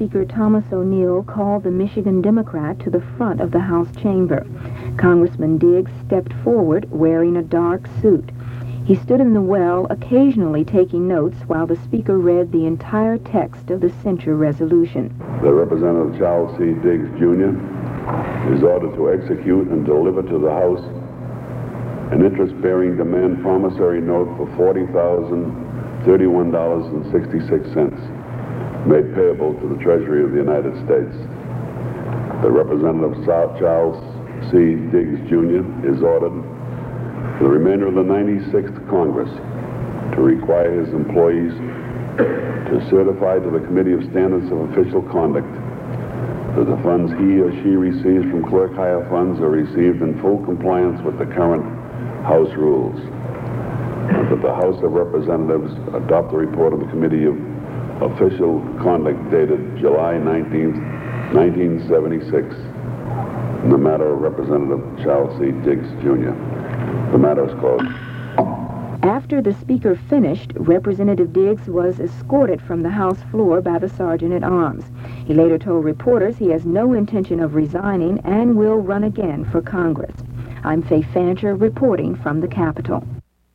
Speaker Thomas O'Neill called the Michigan Democrat to the front of the House chamber. Congressman Diggs stepped forward wearing a dark suit. He stood in the well, occasionally taking notes while the Speaker read the entire text of the censure resolution. The Representative Charles C. Diggs, Jr. is ordered to execute and deliver to the House an interest-bearing demand promissory note for $40,031.66, made payable to the Treasury of the United States. The Representative Charles C. Diggs, Jr. is ordered for the remainder of the 96th Congress to require his employees to certify to the Committee of Standards of Official Conduct that the funds he or she receives from clerk hire funds are received in full compliance with the current House rules, and that the House of Representatives adopt the report of the Committee of Official Conduct dated July 19th, 1976, in the matter of Representative Charles C. Diggs, Jr. The matter is closed. After the Speaker finished, Representative Diggs was escorted from the House floor by the Sergeant-at-Arms. He later told reporters he has no intention of resigning and will run again for Congress. I'm Faye Fancher reporting from the Capitol.